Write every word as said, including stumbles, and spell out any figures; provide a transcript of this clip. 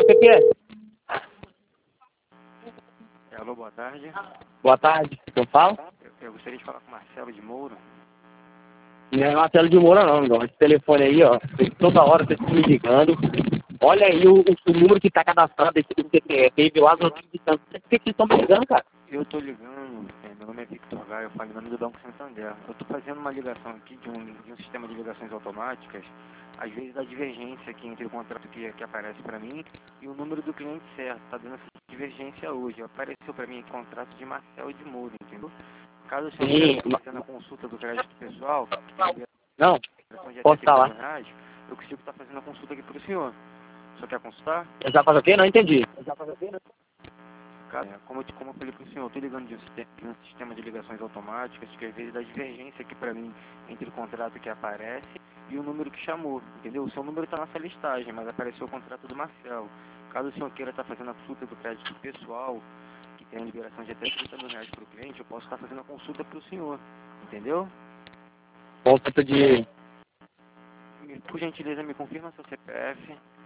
que que é? Alô, boa tarde. Boa tarde, eu falo? Eu, eu gostaria de falar com o Marcelo de Moura. Não é Marcelo de Moura não, igual. Esse telefone aí, ó, toda hora vocês estão me ligando. Olha aí o, o número que tá cadastrado, esse C P F, aí, viu lá no antigo de Santos. Por que vocês estão me ligando, cara? Eu tô ligando, é, meu nome é Victor Gaio, eu falo em nome do Banco Santander. Eu tô fazendo uma ligação aqui de um, de um sistema de ligações automáticas, às vezes da divergência aqui entre o contrato que, que aparece para mim e o número do cliente certo. Tá dando essa divergência hoje. Apareceu para mim aqui contrato de Marcelo de Moura, entendeu? Caso o senhor Sim, esteja fazendo a consulta do crédito pessoal, que tem não, liberação de até posso trinta falar. mil reais, eu consigo estar fazendo a consulta aqui pro senhor. O senhor quer consultar? Eu já faço o quê? Não entendi. Cara, como eu, te- como eu falei pro senhor, eu tô ligando de um, sistema, de um sistema de ligações automáticas que às vezes dá divergência aqui pra mim entre o contrato que aparece e o número que chamou, entendeu? O seu número tá nessa listagem, mas apareceu o contrato do Marcelo. Caso o senhor queira estar fazendo a consulta do crédito pessoal, que tem a liberação de até trinta mil reais pro cliente, eu posso estar fazendo a consulta pro senhor, entendeu? Consulta de... Me- Por gentileza, me confirma seu C P F.